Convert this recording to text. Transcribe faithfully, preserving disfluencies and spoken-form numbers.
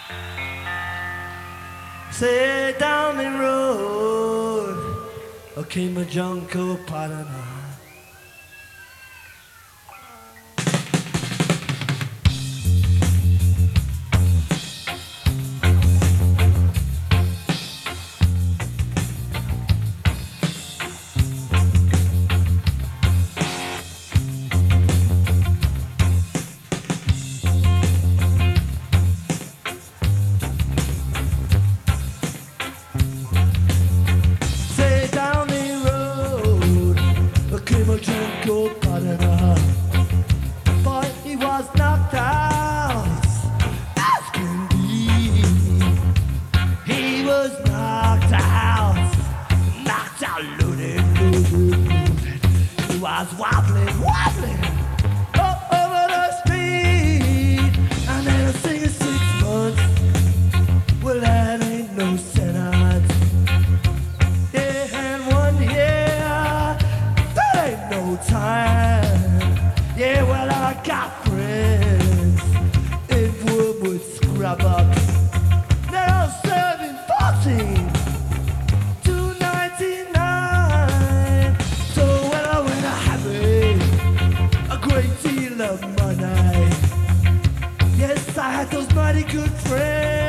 Say down the road, I came a jungle partner. Jungle partner, but he was knocked out as can be. He was knocked out, knocked out, loaded, loaded, loaded. He was wobbling, wobbling up over the street, and then a sing six months. Well, that ain't no sentence. Yeah, and one year. No time. Yeah, well, I got friends in Woodwood Scrub Up. Now serving fourteen to ninety-nine. So when I went a having a great deal of money. Yes, I had those mighty good friends.